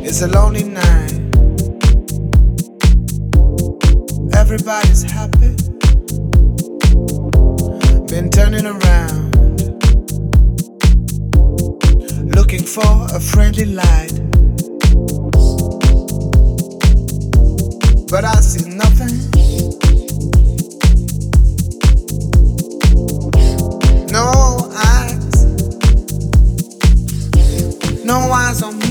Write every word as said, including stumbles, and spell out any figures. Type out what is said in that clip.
It's a lonely night. Everybody's happy. Been turning around, looking for a friendly light, but I see nothing. No eyes, no eyes on me.